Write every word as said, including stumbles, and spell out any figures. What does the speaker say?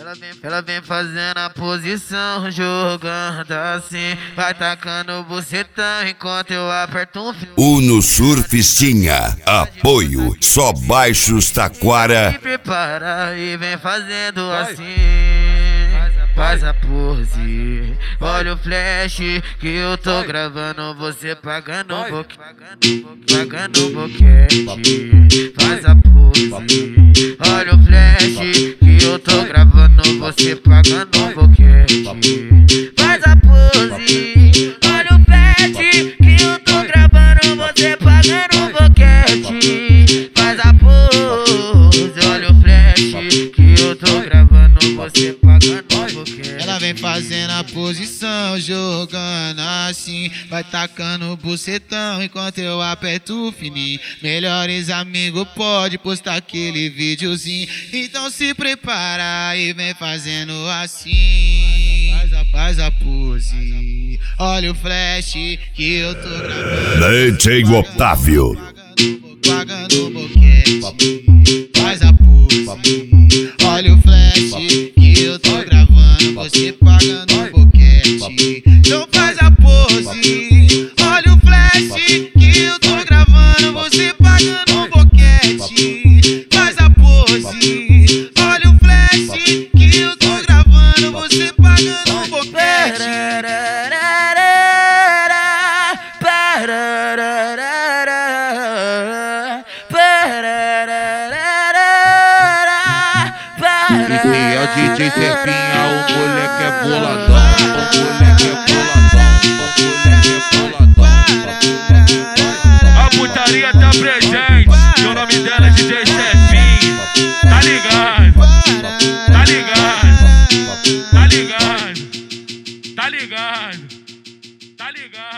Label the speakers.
Speaker 1: Ela vem, ela vem fazendo a posição, jogando assim, vai tacando o bucetão enquanto eu aperto um fio.
Speaker 2: Uno Surfistinha, apoio, só baixos Taquara.
Speaker 1: Se prepara e vem fazendo assim, faz a pose, olha o flash que eu tô gravando, você pagando um boquete, pagando um boquete, faz a pose, olha o flash que eu tô gravando, você pagando um boquete, faz a pose, olha o flash que eu tô gravando, você pagando um boquete, faz a pose, olha o flash que eu tô gravando, você pagando um boquete.
Speaker 3: Ela vem fazendo a posição, jogando assim, vai tacando o bucetão enquanto eu aperto o fininho. Melhores amigos pode postar aquele videozinho, então se prepara e vem fazendo assim, faz a, faz a pose, olha o flash que eu tô gravando,
Speaker 2: D J Otávio.
Speaker 3: pagando o boquete, faz a pose, olha o flash que eu tô gravando, você pagando o boquete, então faz a pose, olha o flash que eu tô gravando, você pagando o boquete, faz a pose, olha o flash que eu tô gravando, você pagando o boquete.
Speaker 4: Esse é o D J Serpinha, o moleque é boladão, o moleque é boladão, o moleque é boladão. A putaria tá presente, e o nome dela é D J Serpinha, tá ligado, tá ligado, tá ligado, tá ligado, tá ligado.